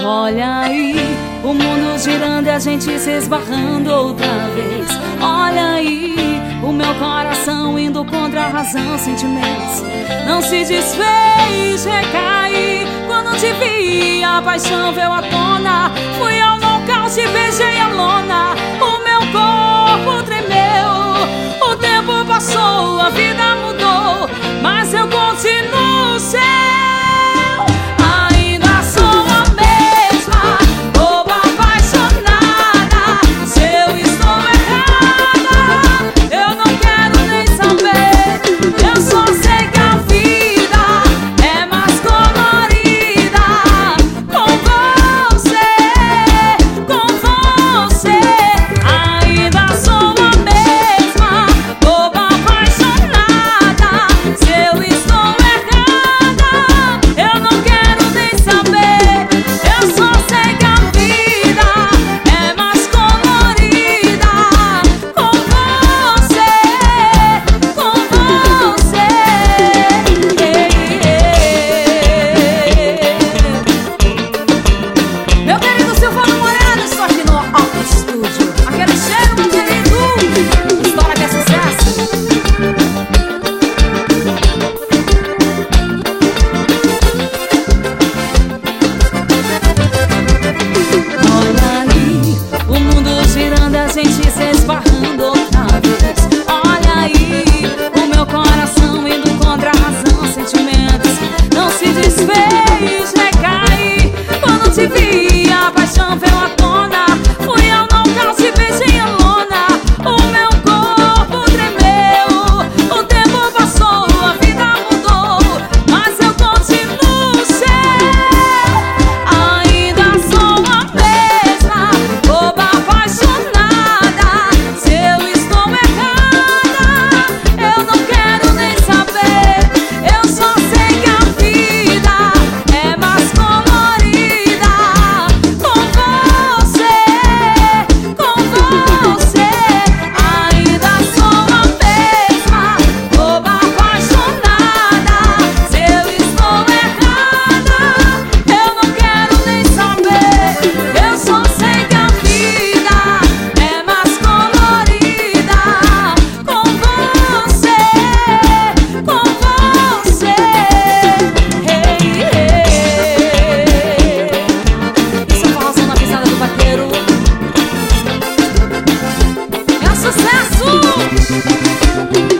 Olha aí, o mundo girando e a gente se esbarrando outra vez. Olha aí, o meu coração indo contra a razão, sentimentos não se desfez, recaí. Quando te vi, a paixão veio à tona. Fui ao nocaute, beijei a lona. O meu corpo tremeu, o tempo passou, a vida mudou, mas eu continuo seu. A gente se esbarrando outra vez. Olha aí, o meu coração indo contra a razão, sentimentos não se desfez, recaí. Quando te vi, a paixão veio à tona. Fui ao nocaute, beijei a lona. O meu corpo tremeu, o tempo passou, a vida mudou, mas eu continuo seu. Ainda sou a mesma, boba apaixonada. Sucesso!